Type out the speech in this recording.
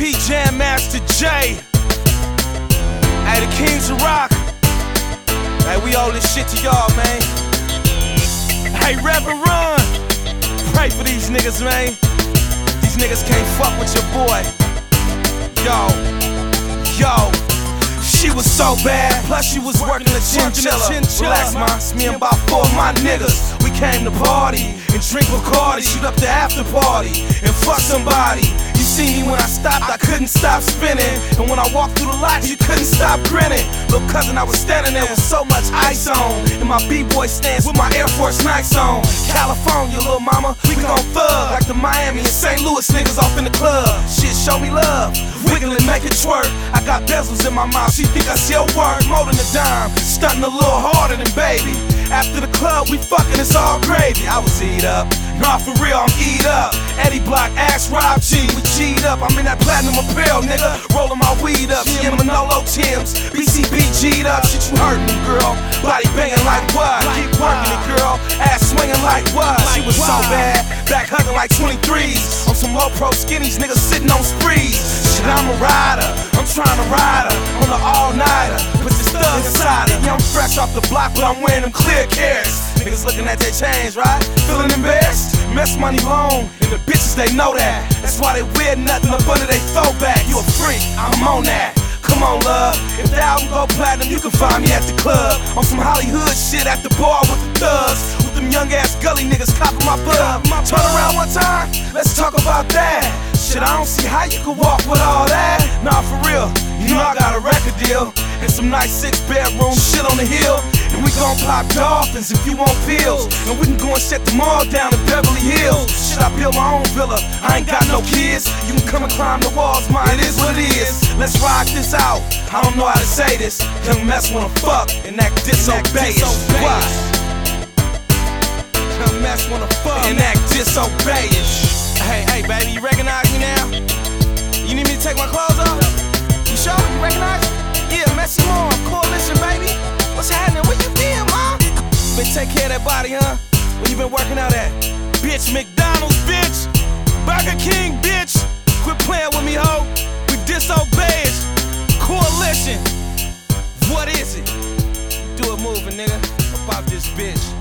BCP Jam Master J. Hey, the Kings of Rock. Hey, we owe this shit to y'all, man. Hey, Reverend Run. Pray for these niggas, man. These niggas can't fuck with your boy. Yo. She was so bad, plus she was working a chinchilla. Relax, ma, it's me and about 4 of my niggas. We came to party and drink Bacardi, shoot up the after party and fuck somebody. You see me when I stopped, I couldn't stop spinning, and when I walked through the lot, you couldn't stop grinning. Little cousin, I was standing there with so much ice on, and my B-boy stance with my Air Force Nikes on. California, little mama, we gon' thug like the Miami and St. Louis niggas off in the club. Shit, show me love, wiggle and make it twerk. I got bezels in my mouth, she think I sell word more than a dime, stunting a little harder than baby. After the club, we fucking, it's all gravy. I was eat up, nah, for real, I'm eat up. Eddie Block, Ash, Rob G, we G'd up. I'm in that platinum apparel, nigga, rolling my weed up. She in Manolo Tim's, BCP G'd up. Shit, you hurt me, girl, body banging like what? Keep working it, girl, ass swinging like what? She was so bad, back hugging like 23s. On some low pro skinnies, niggas sitting on sprees. Shit, I'm a rider, I'm trying to ride her on the all-nighter. Put this thug inside her. Yeah, I'm fresh off the block, but I'm wearing them clear carrots. Niggas looking at their chains, right? Feeling embarrassed? Mess money long, and the bitches, they know that. That's why they wear nothing up under they throwback. You a freak, I'm on that. Come on, love. If the album go platinum, you can find me at the club. On some Hollywood shit at the bar with the thugs. With them young ass gully niggas copping my blood. Turn around one time, let's talk about that. Shit, I don't see how you can walk with all that. Nah, for real, you know I got a record deal and some nice 6-bedroom shit on the hill. And we gon' pop dolphins if you want pills. And we can go and shut them all down in Beverly Hills. Shit, I build my own villa, I ain't got no kids. You can come and climb the walls, man, it is what it is. Let's rock this out, I don't know how to say this. Young mess wanna fuck and act disobeyous. Why? Young mess wanna fuck and act disobeyous. Hey, baby, you recognize me now? You need me to take my clothes off? You sure? You recognize me? Yeah, Messi Moore, Coalition, baby. What's happening? Where you been, ma? Been take care of that body, huh? Where you been working out at? Bitch, McDonald's, bitch. Burger King, bitch. Quit playing with me, ho. We disobeyed. Coalition. What is it? Do it moving, nigga. About this bitch.